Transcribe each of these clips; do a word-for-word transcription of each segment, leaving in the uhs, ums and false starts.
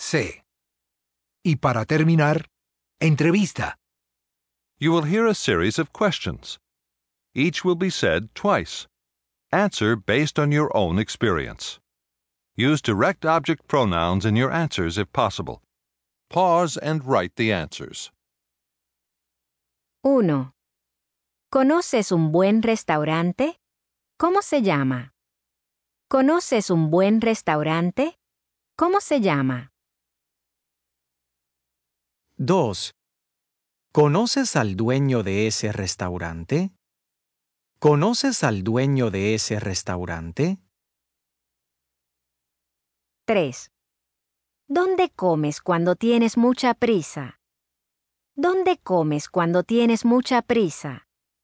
C. Y para terminar, entrevista. You will hear a series of questions. Each will be said twice. Answer based on your own experience. Use direct object pronouns in your answers if possible. Pause and write the answers. uno. ¿Conoces un buen restaurante? ¿Cómo se llama? ¿Conoces un buen restaurante? ¿Cómo se llama? dos. ¿Conoces al dueño de ese restaurante? ¿Conoces al dueño de ese restaurante? tres. ¿Dónde comes cuando tienes mucha prisa? ¿Dónde comes cuando tienes mucha prisa?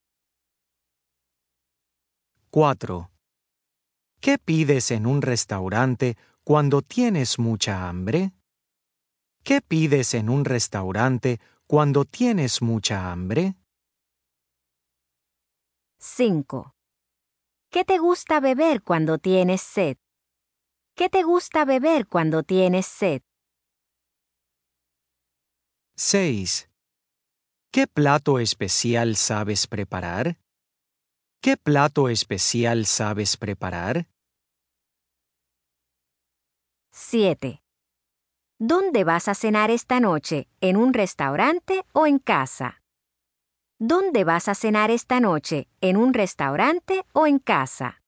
cuatro. ¿Qué pides en un restaurante cuando tienes mucha hambre? ¿Qué pides en un restaurante cuando tienes mucha hambre? cinco. ¿Qué te gusta beber cuando tienes sed? ¿Qué te gusta beber cuando tienes sed? seis. ¿Qué plato especial sabes preparar? ¿Qué plato especial sabes preparar? siete. ¿Dónde vas a cenar esta noche? ¿En un restaurante o en casa? ¿Dónde vas a cenar esta noche? ¿En un restaurante o en casa?